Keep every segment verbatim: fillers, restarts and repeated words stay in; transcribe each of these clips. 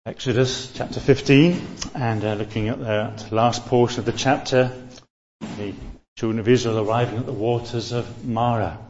Exodus chapter fifteen, and uh, looking at the last portion of the chapter, the children of Israel arriving at the waters of Marah.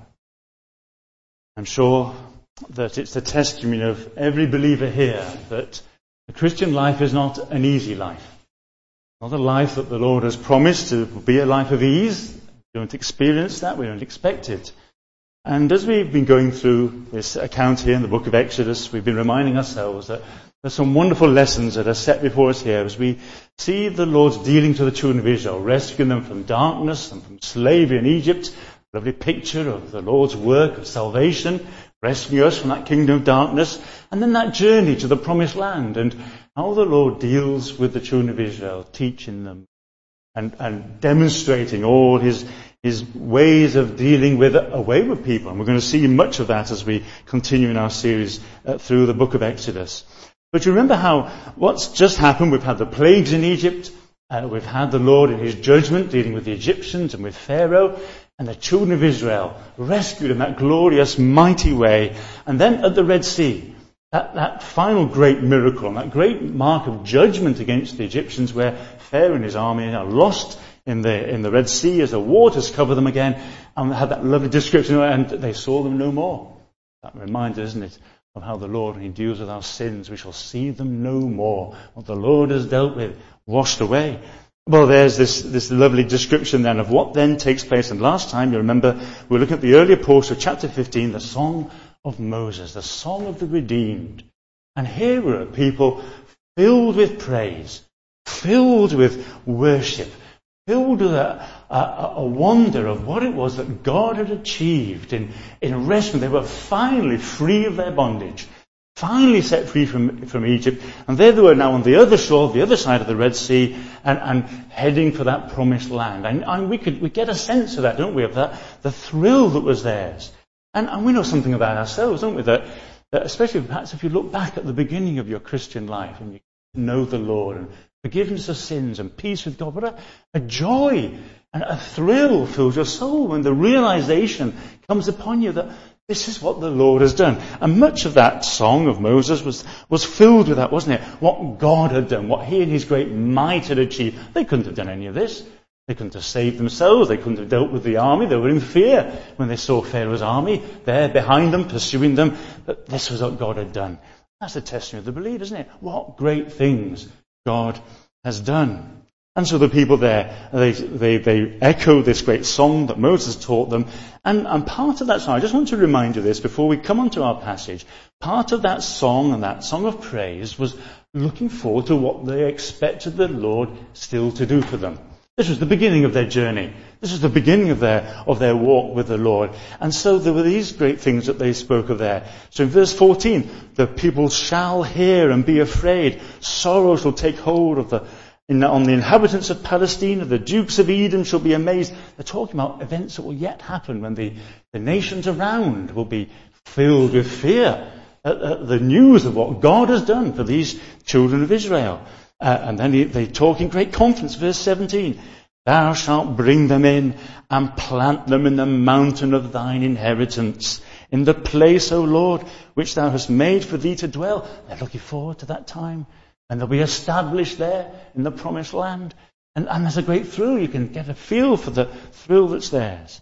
I'm sure that it's the testimony of every believer here that the Christian life is not an easy life. Not a life that the Lord has promised to be a life of ease. We don't experience that, we don't expect it. And as we've been going through this account here in the book of Exodus, we've been reminding ourselves that there's some wonderful lessons that are set before us here as we see the Lord's dealing to the children of Israel, rescuing them from darkness and from slavery in Egypt. A lovely picture of the Lord's work of salvation, rescuing us from that kingdom of darkness, and then that journey to the promised land and how the Lord deals with the children of Israel, teaching them and, and demonstrating all his his ways of dealing with a wayward people. And we're going to see much of that as we continue in our series uh, through the book of Exodus. But you remember how what's just happened? We've had the plagues in Egypt. Uh, we've had the Lord in his judgment dealing with the Egyptians and with Pharaoh. And the children of Israel rescued in that glorious, mighty way. And then at the Red Sea, that, that final great miracle, and that great mark of judgment against the Egyptians where Pharaoh and his army are lost in the in the Red Sea as the waters cover them again. And they had that lovely description, and they saw them no more. That reminder, isn't it, of how the Lord, when he deals with our sins, we shall see them no more. What the Lord has dealt with, washed away. Well, there's this, this lovely description then of what then takes place. And last time, you remember, we were looking at the earlier portion of chapter fifteen, the Song of Moses, the Song of the Redeemed. And here were a people filled with praise, filled with worship, filled with a, a, a wonder of what it was that God had achieved in, in rescue. They were finally free of their bondage, finally set free from, from Egypt. And there they were now on the other shore, the other side of the Red Sea, and, and heading for that promised land. And, and we could we get a sense of that, don't we, of that, the thrill that was theirs. And, and we know something about ourselves, don't we, that, that especially perhaps if you look back at the beginning of your Christian life and you know the Lord and forgiveness of sins and peace with God, what a, a joy and a thrill fills your soul when the realization comes upon you that this is what the Lord has done. And much of that song of Moses was, was filled with that, wasn't it? What God had done, what he and his great might had achieved. They couldn't have done any of this. They couldn't have saved themselves. They couldn't have dealt with the army. They were in fear when they saw Pharaoh's army there behind them, pursuing them. But this was what God had done. That's the testimony of the believer, isn't it? What great things God has done. And so the people there, they, they, they echo this great song that Moses taught them. And, and part of that song, I just want to remind you this before we come on to our passage. Part of that song and that song of praise was looking forward to what they expected the Lord still to do for them. This was the beginning of their journey. This was the beginning of their, of their walk with the Lord. And so there were these great things that they spoke of there. So in verse fourteen, the people shall hear and be afraid. Sorrow shall take hold of the, in, on the inhabitants of Palestine. The dukes of Edom shall be amazed. They're talking about events that will yet happen when the, the nations around will be filled with fear at, at the news of what God has done for these children of Israel. Uh, and then they, they talk in great confidence. Verse seventeen, thou shalt bring them in and plant them in the mountain of thine inheritance, in the place, O Lord, which thou hast made for thee to dwell. They're looking forward to that time. And they'll be established there in the promised land. And, and there's a great thrill. You can get a feel for the thrill that's theirs.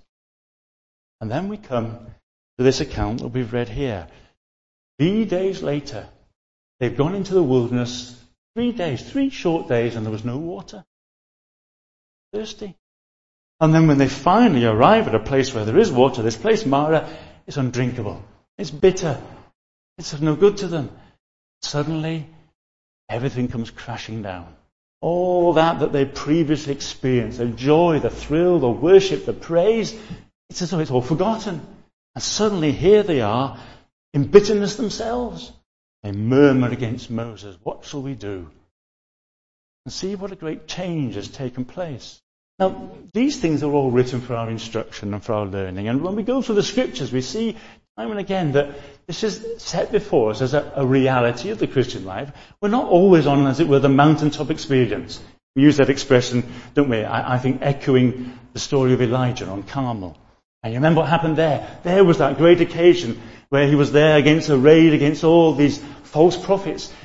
And then we come to this account that we've read here. Three days later, they've gone into the wilderness. Three days, three short days, and there was no water. Thirsty. And then when they finally arrive at a place where there is water, this place, Marah, is undrinkable. It's bitter. It's of no good to them. Suddenly, everything comes crashing down. All that that they previously experienced, the joy, the thrill, the worship, the praise, it's as though it's all forgotten. And suddenly here they are, in bitterness themselves. They murmur against Moses. What shall we do? And see what a great change has taken place. Now, these things are all written for our instruction and for our learning. And when we go through the scriptures, we see time and again that this is set before us as a, a reality of the Christian life. We're not always on, as it were, the mountaintop experience. We use that expression, don't we? I, I think echoing the story of Elijah on Carmel. And you remember what happened there? There was that great occasion where he was there against a raid against all these false prophets.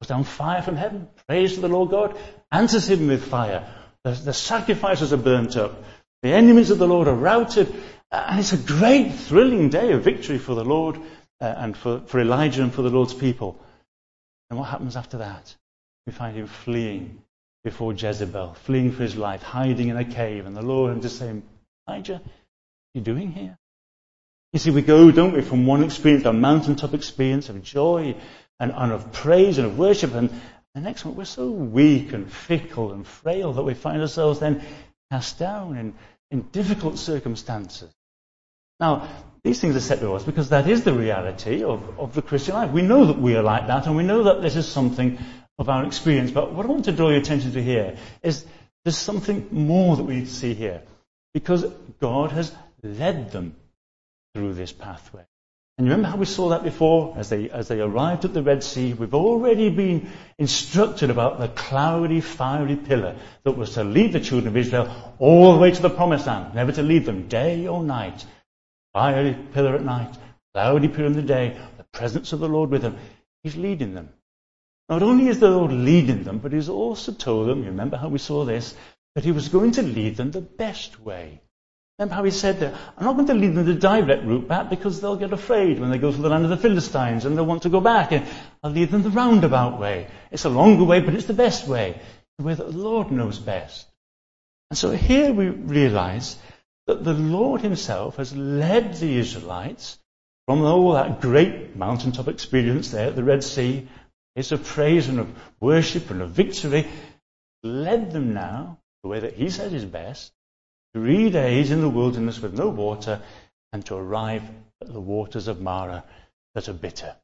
Comes down fire from heaven. Praise to the Lord God. Answers him with fire. The, the sacrifices are burnt up. The enemies of the Lord are routed. And it's a great, thrilling day of victory for the Lord uh, and for, for Elijah and for the Lord's people. And what happens after that? We find him fleeing before Jezebel, fleeing for his life, hiding in a cave. And the Lord just saying, Elijah, what are you doing here? You see, we go, don't we, from one experience, a mountaintop experience of joy and, and of praise and of worship. And the next one, we're so weak and fickle and frail that we find ourselves then cast down in, in difficult circumstances. Now, these things are set before us because that is the reality of, of the Christian life. We know that we are like that, and we know that this is something of our experience. But what I want to draw your attention to here is there's something more that we need to see here. Because God has led them through this pathway. And you remember how we saw that before? As they, as they arrived at the Red Sea, we've already been instructed about the cloudy, fiery pillar that was to lead the children of Israel all the way to the Promised Land, never to leave them day or night. Fiery pillar at night, cloudy pillar in the day, the presence of the Lord with them. He's leading them. Not only is the Lord leading them, but he's also told them, you remember how we saw this, that he was going to lead them the best way. Remember how he said that, I'm not going to lead them the direct route back because they'll get afraid when they go to the land of the Philistines and they'll want to go back. And I'll lead them the roundabout way. It's a longer way, but it's the best way. The way that the Lord knows best. And so here we realize that the Lord himself has led the Israelites from all that great mountaintop experience there at the Red Sea. It's of praise and of worship and of victory. Led them now the way that he said is best. Three days in the wilderness with no water, and to arrive at the waters of Marah that are bitter.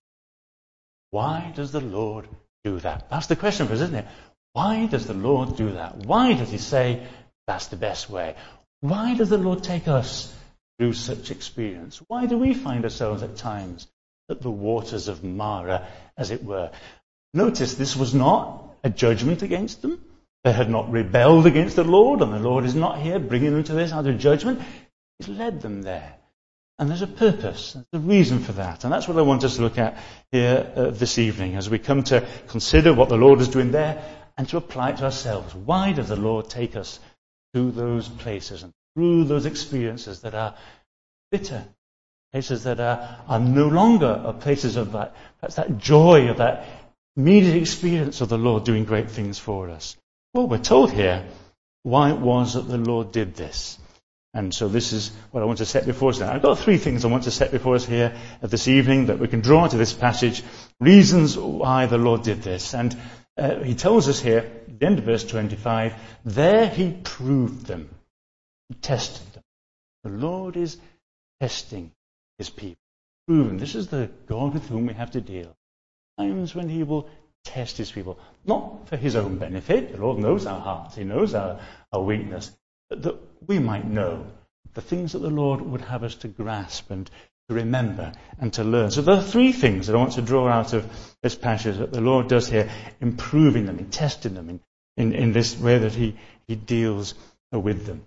Why does the Lord do that? That's the question for us, isn't it? Why does the Lord do that? Why does he say that's the best way? Why does the Lord take us through such experience? Why do we find ourselves at times at the waters of Marah, as it were? Notice this was not a judgment against them. They had not rebelled against the Lord, and the Lord is not here bringing them to this out of judgment. He's led them there. And there's a purpose, there's a reason for that. And that's what I want us to look at here uh, this evening as we come to consider what the Lord is doing there and to apply it to ourselves. Why does the Lord take us to those places and through those experiences that are bitter? Places that are, are no longer places of that, perhaps that joy of that immediate experience of the Lord doing great things for us. Well, we're told here why it was that the Lord did this. And so this is what I want to set before us now. I've got three things I want to set before us here this evening that we can draw to this passage. Reasons why the Lord did this. And uh, he tells us here, at the end of verse twenty-five, there he proved them. He tested them. The Lord is testing his people. Proving. This is the God with whom we have to deal. Times when he will test his people. Not for his own benefit. The Lord knows our hearts. He knows our, our weakness. But that we might know the things that the Lord would have us to grasp and to remember and to learn. So there are three things that I want to draw out of this passage that the Lord does here, improving them, in testing them, in, in, in this way that he, he deals with them.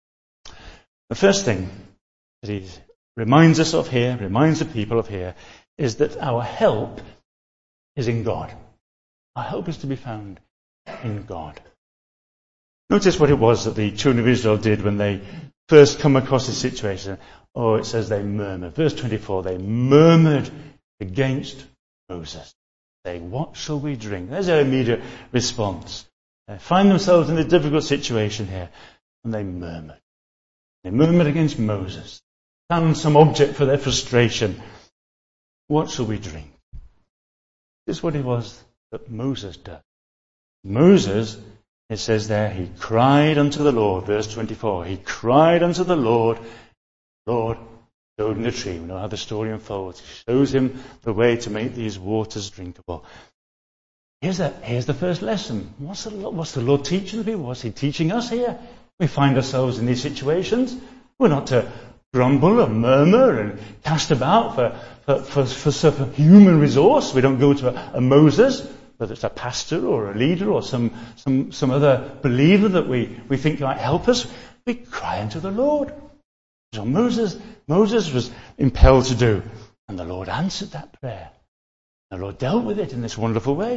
The first thing that he reminds us of here, reminds the people of here, is that our help is in God. Our help is to be found in God. Notice what it was that the children of Israel did when they first come across this situation. Oh, it says they murmured. Verse twenty-four, they murmured against Moses, saying, what shall we drink? There's their immediate response. They find themselves in a difficult situation here, and they murmured. They murmured against Moses, found some object for their frustration. What shall we drink? This is what it was that Moses did. Moses, it says there, he cried unto the Lord, verse twenty-four, he cried unto the Lord, Lord showed him the tree. We know how the story unfolds. He shows him the way to make these waters drinkable. Here's, that, here's the first lesson. What's the, what's the Lord teaching the people? What's he teaching us here? We find ourselves in these situations. We're not to grumble and murmur and cast about for, for, for, for some human resource. We don't go to a, a Moses, whether it's a pastor or a leader or some, some, some other believer that we, we think might help us. We cry unto the Lord. So Moses, Moses was impelled to do. And the Lord answered that prayer. The Lord dealt with it in this wonderful way.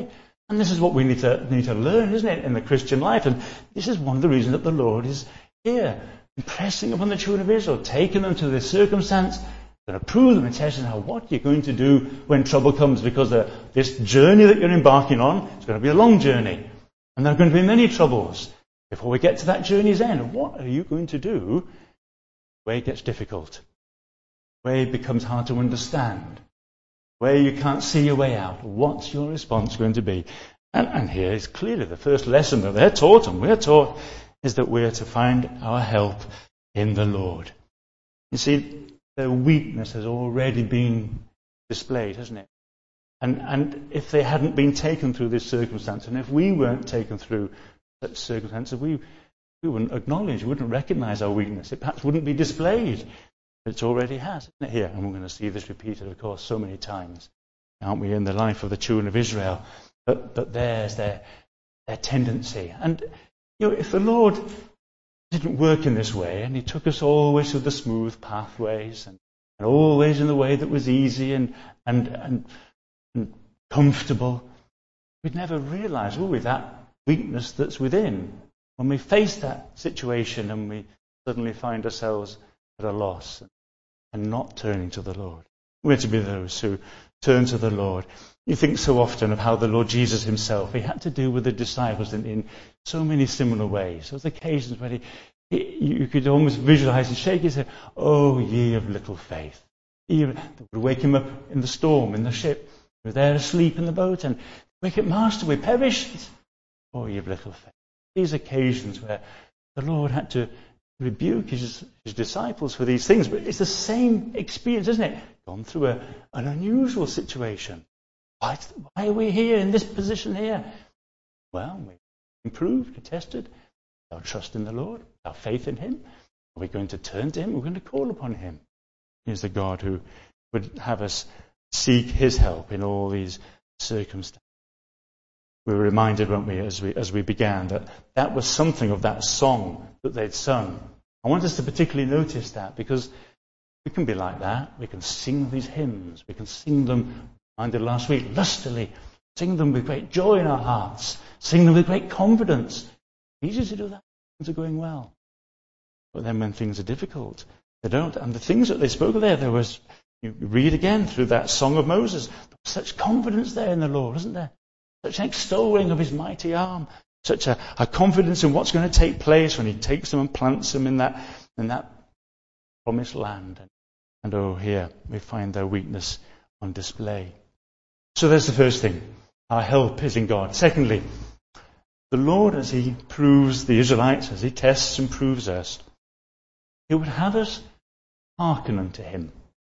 And this is what we need to need to learn, isn't it, in the Christian life? And this is one of the reasons that the Lord is here, impressing upon the children of Israel, taking them to this circumstance, going to prove them and test them how what you're going to do when trouble comes, because the, this journey that you're embarking on is going to be a long journey, and there are going to be many troubles. Before we get to that journey's end, what are you going to do where it gets difficult, where it becomes hard to understand, where you can't see your way out? What's your response going to be? And, and here is clearly the first lesson that they're taught, and we're taught, is that we're to find our help in the Lord. You see, their weakness has already been displayed, hasn't it? And, and if they hadn't been taken through this circumstance, and if we weren't taken through such circumstances, we, we wouldn't acknowledge, we wouldn't recognize our weakness. It perhaps wouldn't be displayed. It already has, isn't it, here? And we're going to see this repeated, of course, so many times, aren't we, in the life of the children of Israel. But, but there's their, their tendency. And, you know, if the Lord didn't work in this way, and he took us always through the smooth pathways, and, and always in the way that was easy and, and, and, and comfortable, we'd never realize, will we, that weakness that's within when we face that situation and we suddenly find ourselves at a loss and not turning to the Lord. We're to be those who turn to the Lord. You think so often of how the Lord Jesus himself, he had to deal with the disciples in, in so many similar ways. There was occasions where he, he, you could almost visualize and shake his head, oh, ye of little faith. He would wake him up in the storm, in the ship. We were there asleep in the boat, and wake up, Master, we perished. Oh, ye of little faith. These occasions where the Lord had to rebuke his, his disciples for these things, but it's the same experience, isn't it? Gone through a, an unusual situation. Why, why are we here in this position here? Well, we improved, we tested our trust in the Lord, our faith in him. Are we going to turn to him? We're going to call upon him. He's the God who would have us seek his help in all these circumstances. We were reminded, weren't we, as we as we began, that that was something of that song that they'd sung. I want us to particularly notice that, because we can be like that. We can sing these hymns. We can sing them, I did last week, lustily. Sing them with great joy in our hearts. Sing them with great confidence. It's easy to do that. Things are going well. But then when things are difficult, they don't. And the things that they spoke of there, there was, you read again through that song of Moses, there was such confidence there in the Lord, isn't there? Such an extolling of his mighty arm. Such a, a confidence in what's going to take place when he takes them and plants them in that in that promised land. And, and oh, here we find their weakness on display. So there's the first thing. Our help is in God. Secondly, the Lord, as he proves the Israelites, as he tests and proves us, he would have us hearken unto him.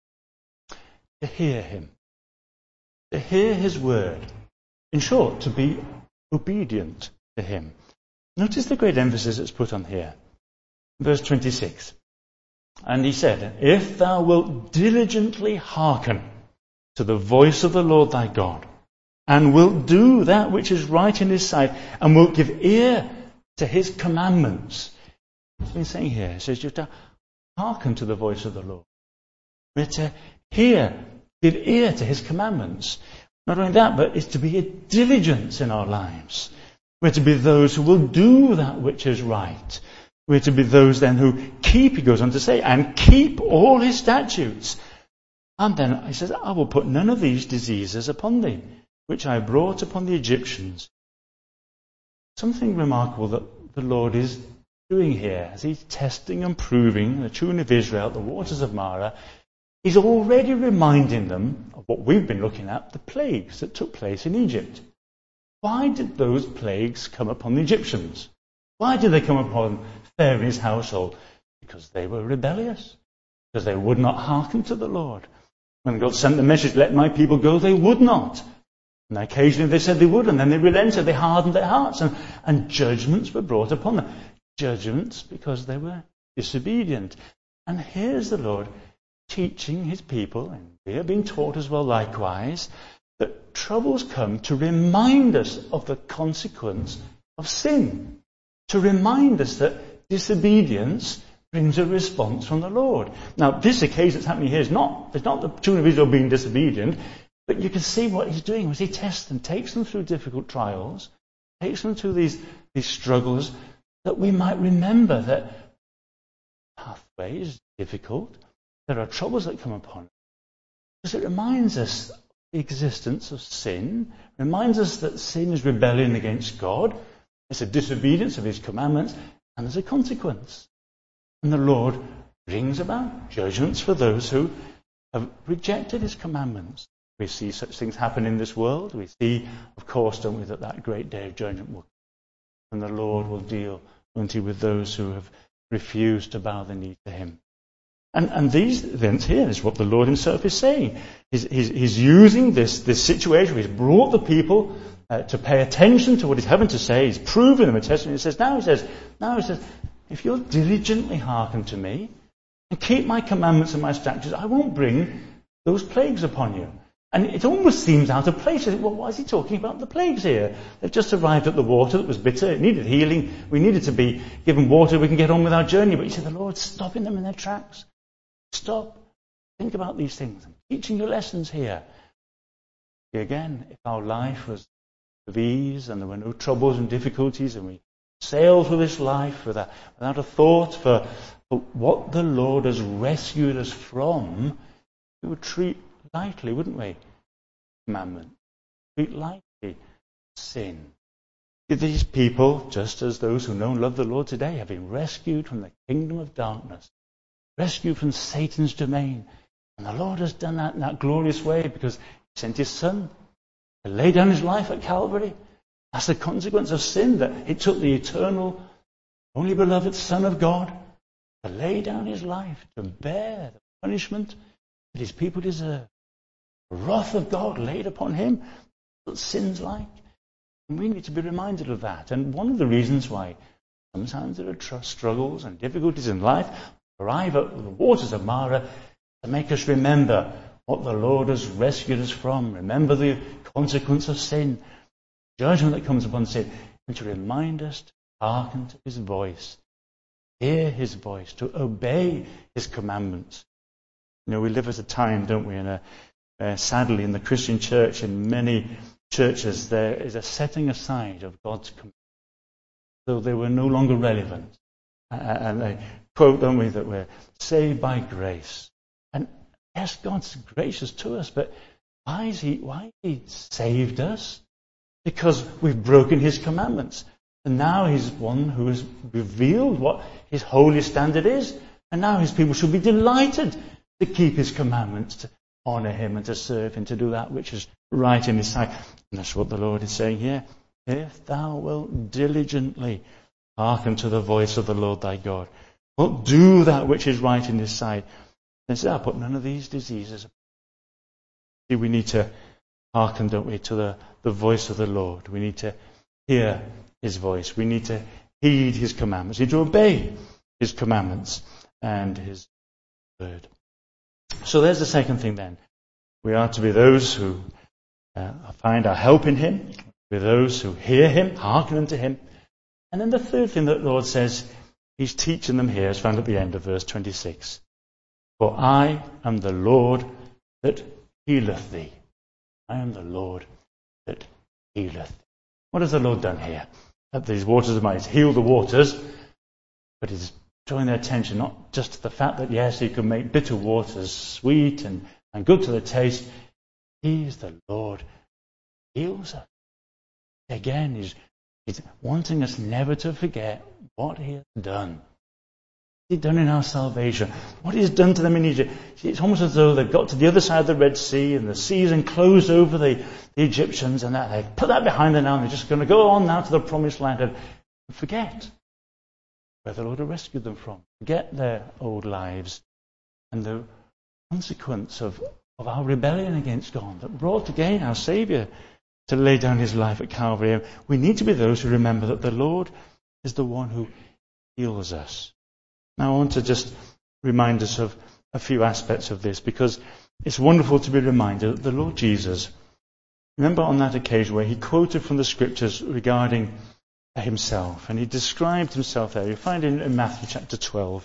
To hear him. To hear his word. In short, to be obedient to him. Notice the great emphasis that's put on here. Verse twenty-six. And he said, if thou wilt diligently hearken to the voice of the Lord thy God, and wilt do that which is right in his sight, and wilt give ear to his commandments. What's been saying here? It says you have to hearken to the voice of the Lord. We're to hear, give ear to his commandments. Not only that, but it's to be a diligence in our lives. We're to be those who will do that which is right. We're to be those then who keep, he goes on to say, and keep all his statutes. And then he says, I will put none of these diseases upon thee, which I brought upon the Egyptians. Something remarkable that the Lord is doing here, as he's testing and proving the children of Israel at the waters of Marah. He's already reminding them of what we've been looking at, the plagues that took place in Egypt. Why did those plagues come upon the Egyptians? Why did they come upon Pharaoh and his household? Because they were rebellious. Because they would not hearken to the Lord. When God sent the message, let my people go, they would not. And occasionally they said they would, and then they relented, they hardened their hearts, and, and judgments were brought upon them. Judgments because they were disobedient. And here's the Lord teaching his people, and we are being taught as well likewise, that troubles come to remind us of the consequence of sin. To remind us that disobedience brings a response from the Lord. Now, this occasion that's happening here is not, it's not the children of Israel being disobedient, but But you can see what he's doing as he tests them, takes them through difficult trials, takes them through these, these struggles, that we might remember that pathway is difficult. There are troubles that come upon us. Because it reminds us of the existence of sin, reminds us that sin is rebellion against God, it's a disobedience of his commandments, and there's a consequence. And the Lord brings about judgments for those who have rejected his commandments. We see such things happen in this world. We see, of course, don't we, that that great day of judgment will come, and the Lord will deal, won't he, with those who have refused to bow the knee to him. And, and these events here is what the Lord himself is saying. He's, he's, he's using this, this situation. He's brought the people uh, to pay attention to what he's having to say. He's proven them a testimony. He says, now he says, now he says, if you'll diligently hearken to me and keep my commandments and my statutes, I won't bring those plagues upon you. And it almost seems out of place. Well, why is he talking about the plagues here? They've just arrived at the water that was bitter. It needed healing. We needed to be given water. We can get on with our journey. But you see, the Lord's stopping them in their tracks. Stop. Think about these things. I'm teaching you lessons here. Again, if our life was of ease and there were no troubles and difficulties and we sailed through this life without, without a thought for, for what the Lord has rescued us from, we would treat lightly, wouldn't we? Commandment. Treat lightly sin. These people, just as those who know and love the Lord today, have been rescued from the kingdom of darkness, rescued from Satan's domain. And the Lord has done that in that glorious way because he sent his Son to lay down his life at Calvary. That's the consequence of sin, that it took the eternal, only beloved Son of God to lay down his life, to bear the punishment that his people deserve. The wrath of God laid upon him. What sin's like. And we need to be reminded of that. And one of the reasons why sometimes there are tr- struggles and difficulties in life arrive at the waters of Marah to make us remember what the Lord has rescued us from. Remember the consequence of sin, judgment that comes upon sin, and to remind us to hearken to his voice, hear his voice, to obey his commandments. You know, we live at a time, don't we, in a Uh, sadly, in the Christian church, in many churches, there is a setting aside of God's commandments, though they were no longer relevant. Uh, and they quote, don't we, that we're saved by grace. And yes, God's gracious to us, but why is He? Why has He saved us? Because we've broken His commandments, and now He's one who has revealed what His holy standard is, and now His people should be delighted to keep His commandments, to honour him and to serve him, to do that which is right in his sight. And that's what the Lord is saying here. If thou wilt diligently hearken to the voice of the Lord thy God, wilt do that which is right in his sight, then say, I'll put none of these diseases. See, we need to hearken, don't we, to the, the voice of the Lord. We need to hear his voice. We need to heed his commandments. We need to obey his commandments and his word. So there's the second thing then. We are to be those who uh, find our help in him, be those who hear him, hearken unto him. And then the third thing that the Lord says he's teaching them here is found at the end of verse twenty-six. For I am the Lord that healeth thee. I am the Lord that healeth thee. What has the Lord done here? At these waters of mine, he's healed the waters, but he's drawing their attention not just to the fact that, yes, he can make bitter waters sweet and, and good to the taste. He is the Lord who heals us. Again, he's, he's wanting us never to forget what he has done. What he's done in our salvation. What he's done to them in Egypt. It's almost as though they've got to the other side of the Red Sea and the sea is enclosed over the, the Egyptians, and that they put that behind them now and they're just going to go on now to the promised land and forget where the Lord had rescued them from. Forget their old lives and the consequence of, of our rebellion against God that brought again our Saviour to lay down his life at Calvary. And we need to be those who remember that the Lord is the one who heals us. Now I want to just remind us of a few aspects of this, because it's wonderful to be reminded that the Lord Jesus, remember on that occasion where he quoted from the scriptures regarding himself, and he described himself there. You find it in Matthew chapter twelve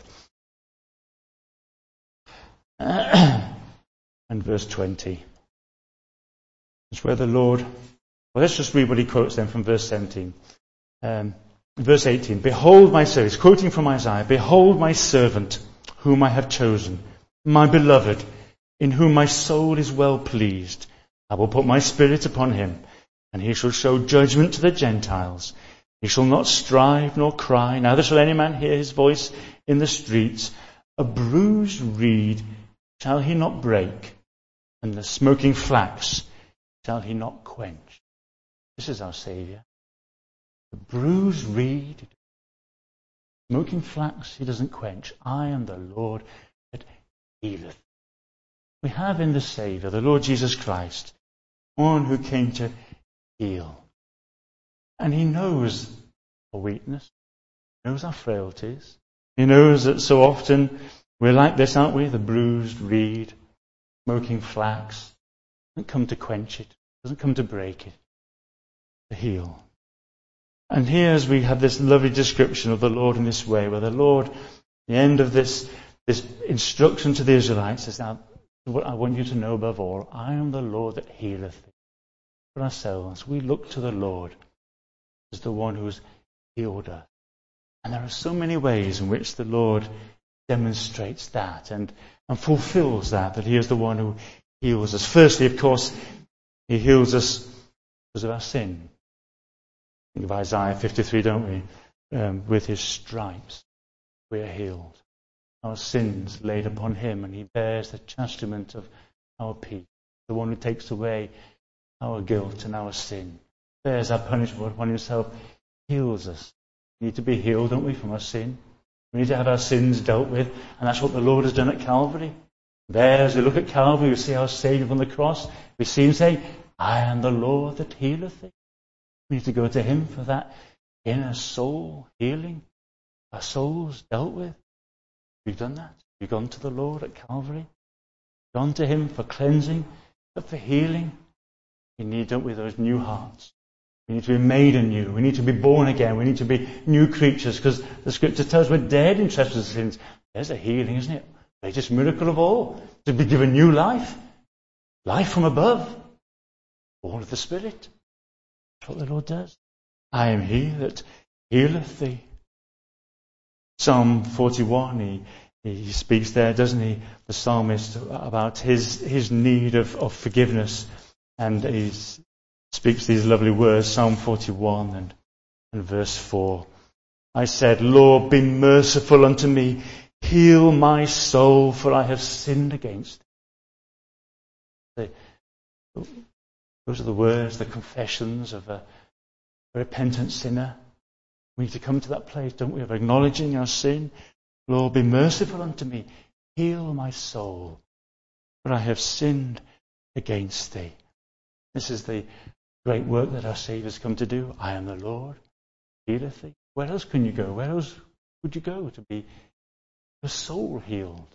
and verse twenty. It's where the Lord... Well, let's just read what he quotes then from verse seventeen. Um, verse eighteen, behold my servant, he's quoting from Isaiah, behold my servant, whom I have chosen, my beloved, in whom my soul is well pleased. I will put my spirit upon him, and he shall show judgment to the Gentiles. He shall not strive nor cry, neither shall any man hear his voice in the streets. A bruised reed shall he not break, and the smoking flax shall he not quench. This is our Saviour. The bruised reed, smoking flax he doesn't quench. I am the Lord that healeth. We have in the Saviour, the Lord Jesus Christ, one who came to heal. And he knows our weakness. He knows our frailties. He knows that so often we're like this, aren't we? The bruised reed, smoking flax. Doesn't come to quench it. Doesn't come to break it. To heal. And here as we have this lovely description of the Lord in this way, where the Lord, the end of this, this instruction to the Israelites says, now, what I want you to know above all, I am the Lord that healeth thee. For ourselves, we look to the Lord as the one who has healed us. And there are so many ways in which the Lord demonstrates that and, and fulfills that, that he is the one who heals us. Firstly, of course, he heals us because of our sin. Think of Isaiah fifty-three, don't we? Um, with his stripes we are healed. Our sins laid upon him, and he bears the chastisement of our peace. The one who takes away our guilt and our sin, bears our punishment upon himself, heals us. We need to be healed, don't we, from our sin? We need to have our sins dealt with, and that's what the Lord has done at Calvary. There, as we look at Calvary, we see our Saviour on the cross. We see him say, I am the Lord that healeth thee. We need to go to him for that inner soul healing. Our souls dealt with. We've done that. We've gone to the Lord at Calvary. Gone to him for cleansing, but for healing. We need, don't we, those new hearts. We need to be made anew. We need to be born again. We need to be new creatures, because the Scripture tells us we're dead in trespasses and sins. There's a healing, isn't it? The greatest miracle of all. To be given new life. Life from above. Born of the Spirit. That's what the Lord does. I am he that healeth thee. Psalm forty-one, he, he speaks there, doesn't he, the psalmist, about his, his need of, of forgiveness. And he speaks these lovely words, Psalm forty-one and, and verse four. I said, Lord, be merciful unto me. Heal my soul, for I have sinned against thee. Those are the words, the confessions of a repentant sinner. We need to come to that place, don't we, of acknowledging our sin. Lord, be merciful unto me. Heal my soul, for I have sinned against thee. This is the great work that our Saviour's come to do. I am the Lord, healeth thee. Where else can you go? Where else would you go to be your soul healed?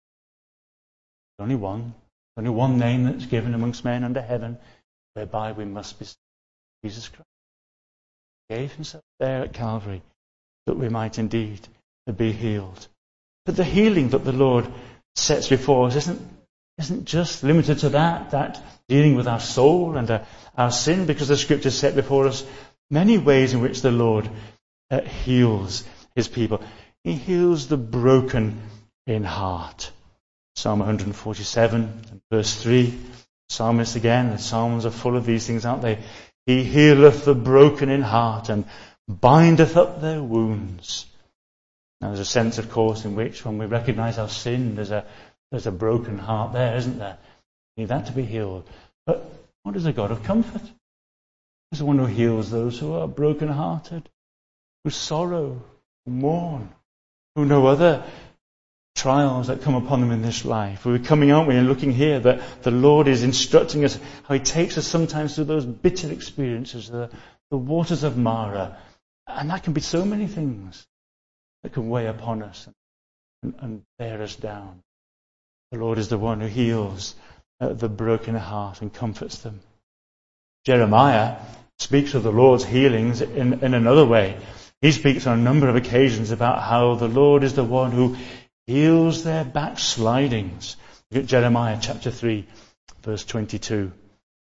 Only one. Only one name that's given amongst men under heaven, whereby we must be saved. Jesus Christ. He gave himself there at Calvary that we might indeed be healed. But the healing that the Lord sets before us isn't, isn't just limited to that, that dealing with our soul and our, our sin, because the Scripture set before us many ways in which the Lord uh, heals his people. He heals the broken in heart. Psalm one forty-seven, verse three. Psalmist again, the Psalms are full of these things, aren't they? He healeth the broken in heart and bindeth up their wounds. Now there's a sense, of course, in which when we recognize our sin, there's a there's a broken heart there, isn't there? We need that to be healed. But what is a God of comfort? He's the one who heals those who are broken-hearted, who sorrow, who mourn, who know other trials that come upon them in this life. We're coming, aren't we, and looking here that the Lord is instructing us how he takes us sometimes through those bitter experiences, the, the waters of Mara. And that can be so many things that can weigh upon us and, and bear us down. The Lord is the one who heals uh, the broken heart and comforts them. Jeremiah speaks of the Lord's healings in, in another way. He speaks on a number of occasions about how the Lord is the one who heals their backslidings. Look at Jeremiah chapter three, verse twenty-two.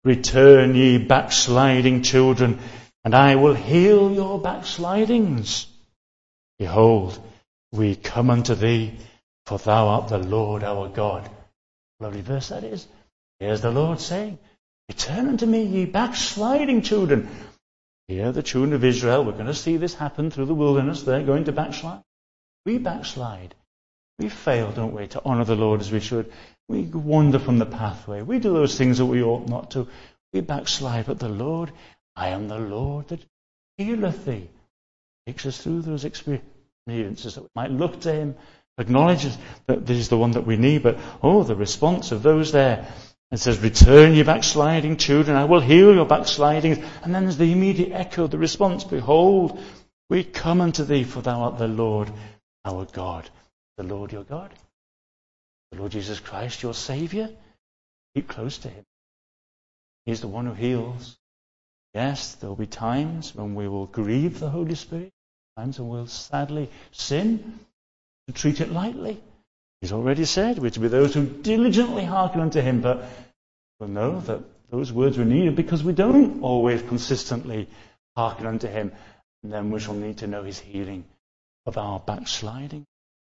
Return, ye backsliding children, and I will heal your backslidings. Behold, we come unto thee, for thou art the Lord our God. Lovely verse that is. Here's the Lord saying, return unto me, ye backsliding children. Here the children of Israel, we're going to see this happen through the wilderness. They're going to backslide. We backslide. We fail, don't we, to honour the Lord as we should. We wander from the pathway. We do those things that we ought not to. We backslide. But the Lord, I am the Lord that healeth thee. Takes us through those experiences that we might look to him, acknowledges that this is the one that we need. But, oh, the response of those there. It says, return, ye backsliding children, I will heal your backslidings. And then there's the immediate echo, the response, behold, we come unto thee, for thou art the Lord our God. The Lord your God. The Lord Jesus Christ, your Saviour. Keep close to him. He's the one who heals. Yes, there will be times when we will grieve the Holy Spirit, times when we'll sadly sin, to treat it lightly. He's already said we're to be those who diligently hearken unto him, but we'll know that those words were needed because we don't always consistently hearken unto him. And then we shall need to know his healing of our backsliding.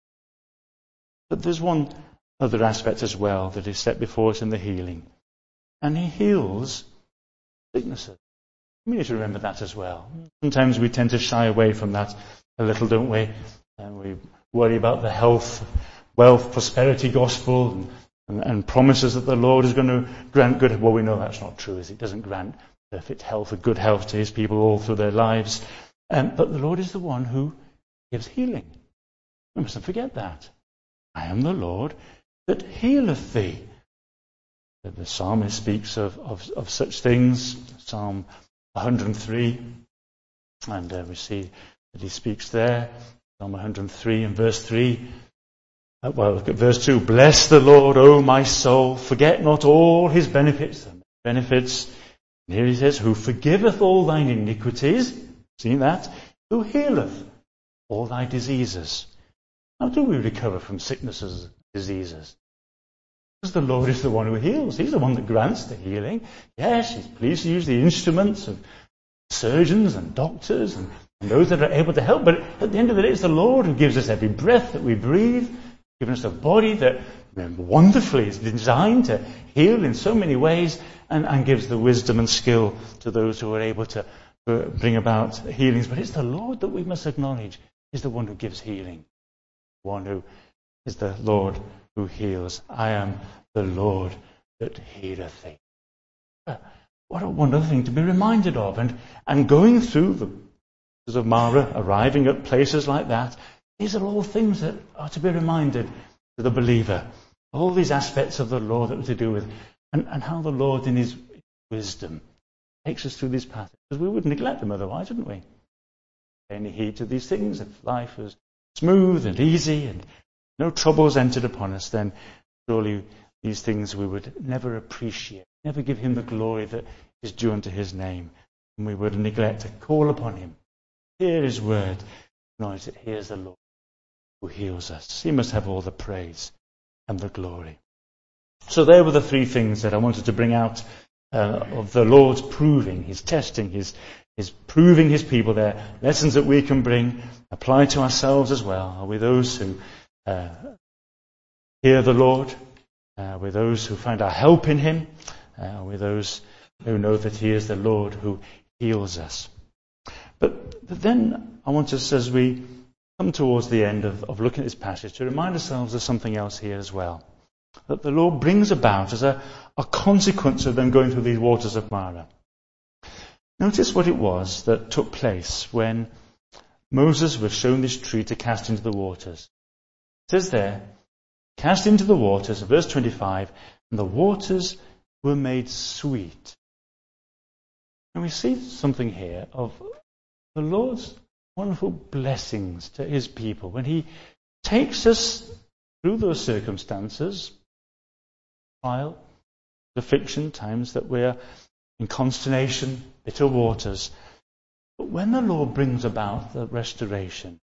But there's one other aspect as well that is set before us in the healing. And he heals sicknesses. We need to remember that as well. Sometimes we tend to shy away from that a little, don't we? And we worry about the health, wealth, prosperity gospel and, and, and promises that the Lord is going to grant good. Well, we know that's not true, is it? He doesn't grant perfect health or good health to his people all through their lives. Um, but the Lord is the one who gives healing. We mustn't forget that. I am the Lord that healeth thee. The psalmist speaks of, of, of such things. Psalm one hundred three. And uh, we see that he speaks there. Psalm one hundred three and verse three. Uh, well, look at verse two. Bless the Lord, O my soul. Forget not all his benefits. And benefits. And here he says, who forgiveth all thine iniquities. See that? Who healeth all thy diseases. How do we recover from sicknesses and diseases? Because the Lord is the one who heals. He's the one that grants the healing. Yes, he's pleased to use the instruments of surgeons and doctors and, and those that are able to help. But at the end of the day, it's the Lord who gives us every breath that we breathe, giving us a body that wonderfully is designed to heal in so many ways, and, and gives the wisdom and skill to those who are able to uh, bring about healings. But it's the Lord that we must acknowledge is the one who gives healing. One who is the Lord who heals. I am the Lord that healeth thee. What a wonderful thing to be reminded of. And, and going through the places of Mara, arriving at places like that, these are all things that are to be reminded to the believer. All these aspects of the Lord that we're to do with, and, and how the Lord in his wisdom takes us through these paths. Because we would neglect them otherwise, wouldn't we? Pay any heed to these things. If life was smooth and easy and no troubles entered upon us, then surely these things we would never appreciate, never give him the glory that is due unto his name. And we would neglect to call upon him, hear his word, acknowledge that he is the Lord who heals us. He must have all the praise and the glory. So there were the three things that I wanted to bring out uh, of the Lord's proving, his testing, his Is proving his people there. Lessons that we can bring, apply to ourselves as well. Are we those who uh, hear the Lord? Uh, are we those who find our help in him? Uh, are we those who know that he is the Lord who heals us? But, but then I want us, as we come towards the end of, of looking at this passage, to remind ourselves of something else here as well. That the Lord brings about as a, a consequence of them going through these waters of Mara. Notice what it was that took place when Moses was shown this tree to cast into the waters. It says there, cast into the waters, verse twenty-five, and the waters were made sweet. And we see something here of the Lord's wonderful blessings to his people when he takes us through those circumstances, trial, affliction, times that we're in consternation, bitter waters. But when the Lord brings about the restoration,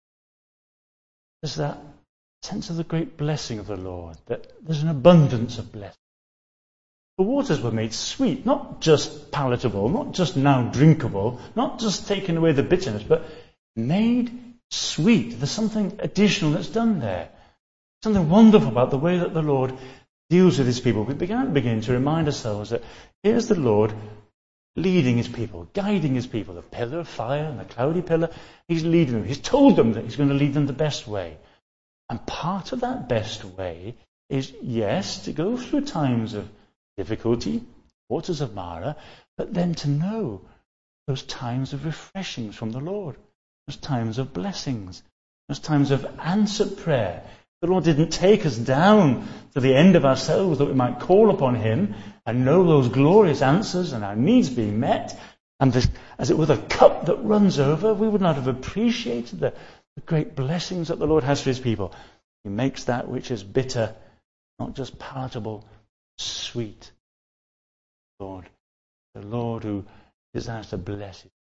there's that sense of the great blessing of the Lord, that there's an abundance of blessing. The waters were made sweet, not just palatable, not just now drinkable, not just taking away the bitterness, but made sweet. There's something additional that's done there. Something wonderful about the way that the Lord deals with his people. We began begin to remind ourselves that here's the Lord leading his people, guiding his people. The pillar of fire and the cloudy pillar, he's leading them. He's told them that he's going to lead them the best way. And part of that best way is, yes, to go through times of difficulty, waters of Mara, but then to know those times of refreshings from the Lord, those times of blessings, those times of answered prayer. The Lord didn't take us down to the end of ourselves that we might call upon him and know those glorious answers and our needs being met. And this, as it were, the cup that runs over, we would not have appreciated the, the great blessings that the Lord has for his people. He makes that which is bitter not just palatable, sweet. Lord, the Lord who desires to bless it.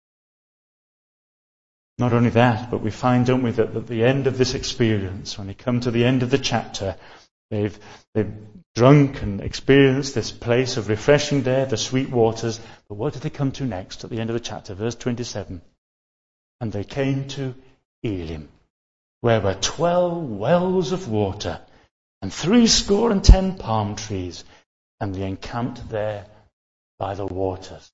Not only that, but we find, don't we, that at the end of this experience, when they come to the end of the chapter, they've, they've drunk and experienced this place of refreshing there, the sweet waters. But what did they come to next at the end of the chapter? Verse twenty-seven. And they came to Elim, where were twelve wells of water, and three score and ten palm trees, and they encamped there by the waters.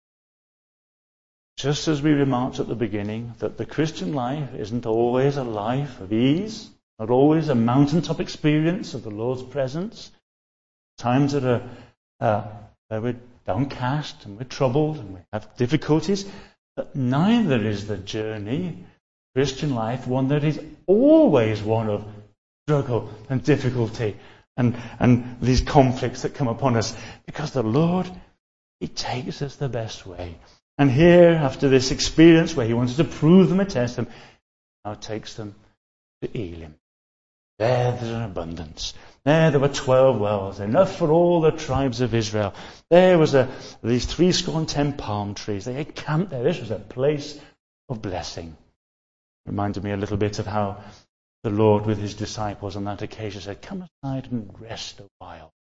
Just as we remarked at the beginning, that the Christian life isn't always a life of ease, not always a mountaintop experience of the Lord's presence. Times that are uh, where we're downcast and we're troubled and we have difficulties, but neither is the journey, Christian life, one that is always one of struggle and difficulty and, and these conflicts that come upon us, because the Lord, he takes us the best way. And here, after this experience where he wanted to prove them and test them, now takes them to Elim. There there's an abundance. There there were twelve wells, enough for all the tribes of Israel. There was a, these three score and ten palm trees. They had camped there. This was a place of blessing. Reminded me a little bit of how the Lord with his disciples on that occasion said, come aside and rest a while.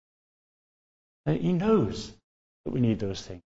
He knows that we need those things.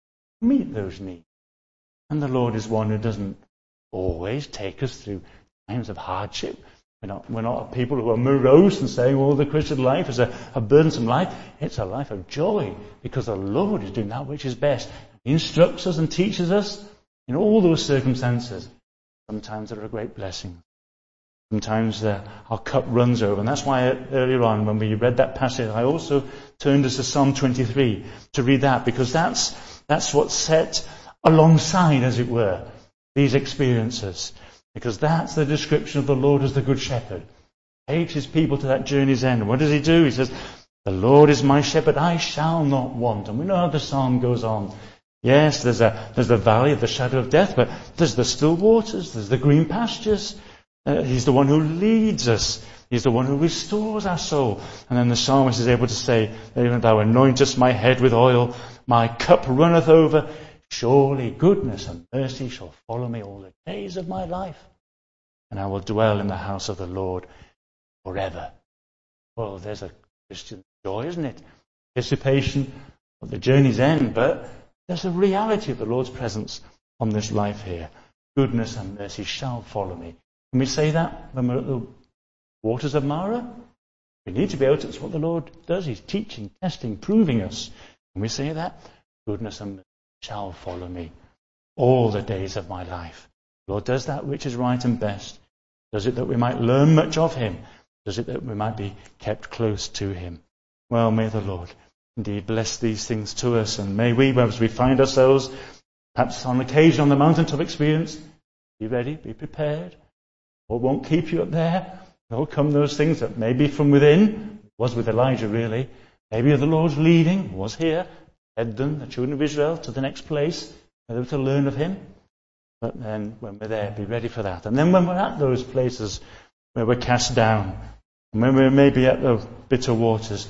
Meet those needs. And the Lord is one who doesn't always take us through times of hardship. We're not, we're not people who are morose and saying, oh, the Christian life is a, a burdensome life. It's a life of joy, because the Lord is doing that which is best. He instructs us and teaches us in all those circumstances. Sometimes they're a great blessing. Sometimes uh, our cup runs over. And that's why earlier on when we read that passage, I also turned us to Psalm twenty-three to read that, because that's that's what's set alongside, as it were, these experiences. Because that's the description of the Lord as the Good Shepherd. He takes his people to that journey's end. What does he do? He says, the Lord is my shepherd, I shall not want. And we know how the psalm goes on. Yes, there's a there's the valley of the shadow of death, but there's the still waters, there's the green pastures. Uh, he's the one who leads us. He's the one who restores our soul. And then the psalmist is able to say, thou anointest my head with oil, my cup runneth over. Surely goodness and mercy shall follow me all the days of my life, and I will dwell in the house of the Lord forever. Well, there's a Christian joy, isn't it? Anticipation of the journey's end, but there's a reality of the Lord's presence on this life here. Goodness and mercy shall follow me. Can we say that when we're at the waters of Mara? We need to be able to. It's what the Lord does. He's teaching, testing, proving us. Can we say that? Goodness and mercy shall follow me all the days of my life. The Lord does that which is right and best. Does it that we might learn much of him. Does it that we might be kept close to him. Well, may the Lord indeed bless these things to us, and may we, as we find ourselves, perhaps on occasion on the mountaintop experience, be ready, be prepared. What won't keep you up there? There'll come those things that may be from within. It was with Elijah, really. Maybe the Lord's leading, was here, led them, the children of Israel, to the next place, where they were to learn of him. But then, when we're there, be ready for that. And then when we're at those places where we're cast down, and when we're maybe at the bitter waters,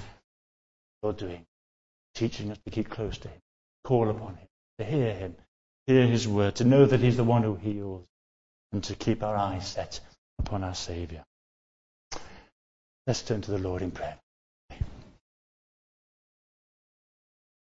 Lord doing, teaching us to keep close to him, call upon him, to hear him, hear his word, to know that he's the one who heals, and to keep our eyes set upon our Saviour. Let's turn to the Lord in prayer.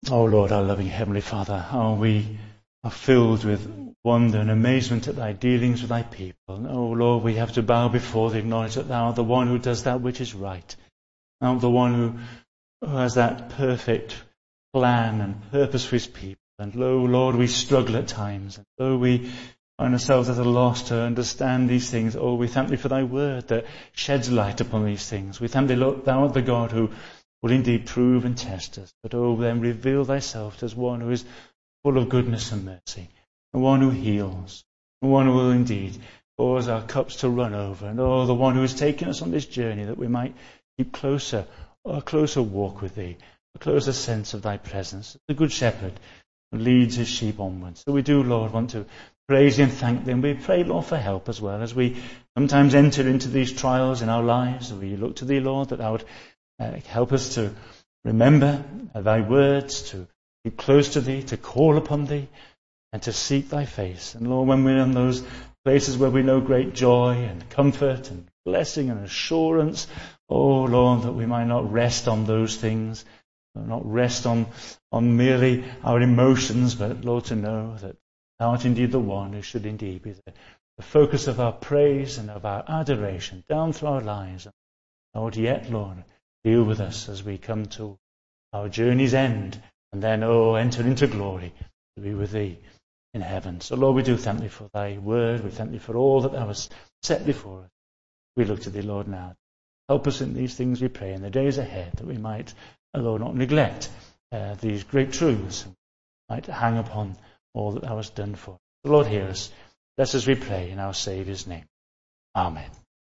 Oh Lord, our loving Heavenly Father, how we are filled with wonder and amazement at thy dealings with thy people. Oh Lord, we have to bow before thee, acknowledge that thou art the one who does that which is right. Thou art the one who, who has that perfect plan and purpose for his people. And lo, Lord, we struggle at times. And lo, we find ourselves at a loss to understand these things. Oh, we thank thee for thy word that sheds light upon these things. We thank thee, Lord, thou art the God who will indeed prove and test us. But oh, then reveal thyself as one who is full of goodness and mercy, the one who heals, the one who will indeed cause our cups to run over. And oh, the one who has taken us on this journey that we might keep closer, a closer walk with thee, a closer sense of thy presence. The good shepherd who leads his sheep onwards. So we do, Lord, want to praise thee and thank thee. And we pray, Lord, for help as well as we sometimes enter into these trials in our lives. We look to thee, Lord, that thou would uh, help us to remember thy words, to keep close to thee, to call upon thee, and to seek thy face. And Lord, when we're in those places where we know great joy and comfort and blessing and assurance, oh Lord, that we might not rest on those things, not rest on, on merely our emotions, but Lord, to know that thou art indeed the one who should indeed be the, the focus of our praise and of our adoration down through our lives. And Lord, yet, Lord, deal with us as we come to our journey's end, and then, oh, enter into glory to be with thee in heaven. So, Lord, we do thank thee for thy word. We thank thee for all that thou hast set before us. We look to thee, Lord, now. Help us in these things, we pray, in the days ahead, that we might, oh Lord, not neglect uh, these great truths, and might hang upon all that thou hast done for us. The Lord, hear us. Bless us, we pray, in our Saviour's name. Amen.